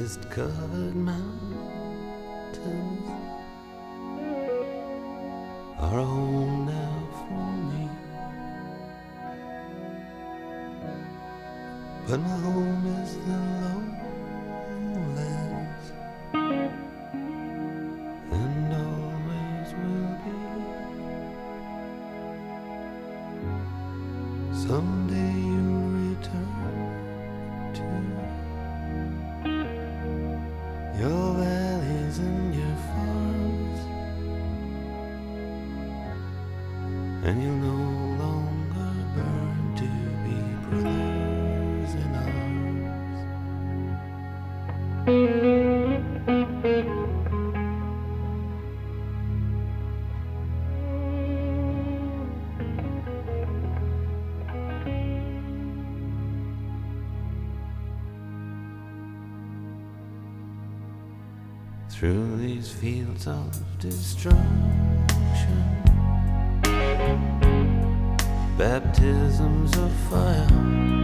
mist-covered mountains are a home now for me. But my home is the lowlands, and always will be. Someday you'll return to your valleys and your farms, and you'll no longer burn to be brothers in arms. Through these fields of destruction, baptisms of fire,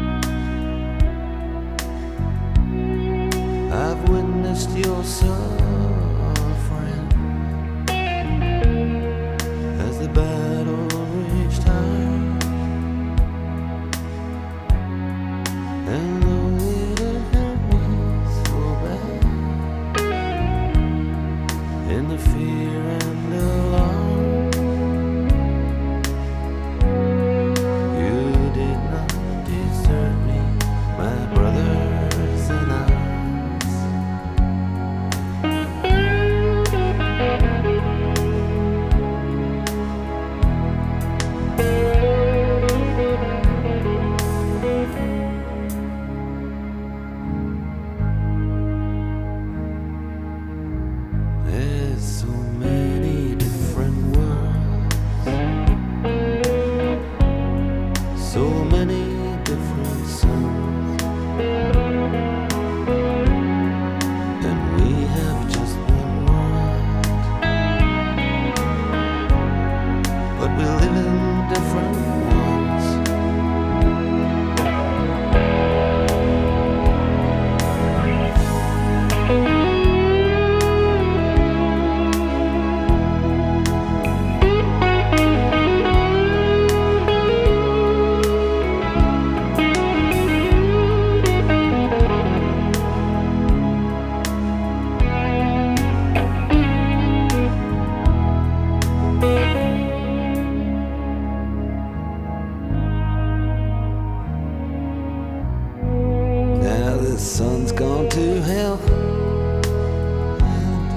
I've witnessed your suffering as the battle reached high. And though it had hurt me so bad, in the fear and alarm, you did not desert me, my brothers in arms. There's so many different worlds, so many different suns, and we have just one world, but we live in different ones. Now the sun's gone to hell, and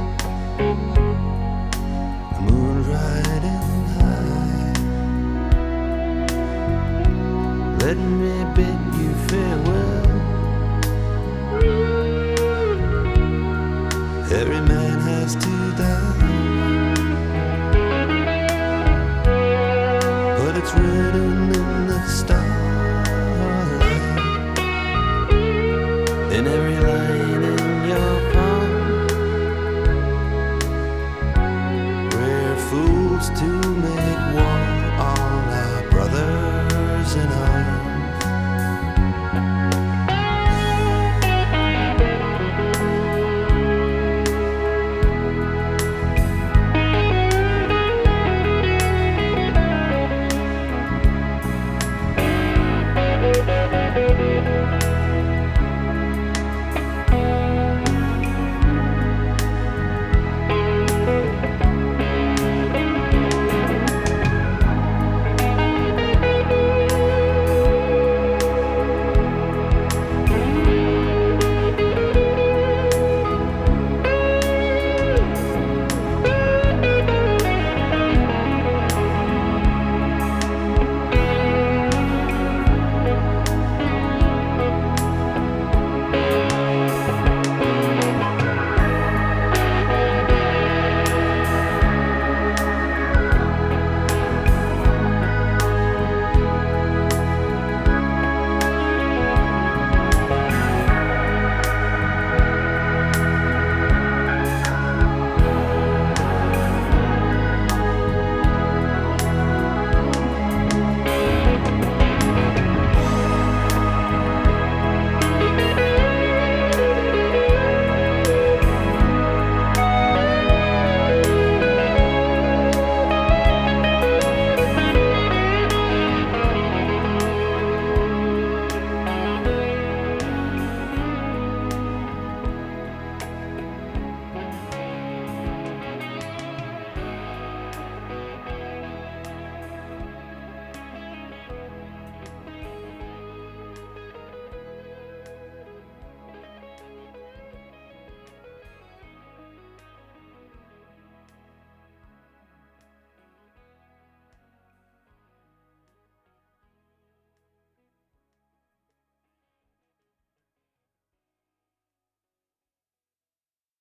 the moon's riding high. Let me bid you farewell. Every man has to die, but it's written in the stars.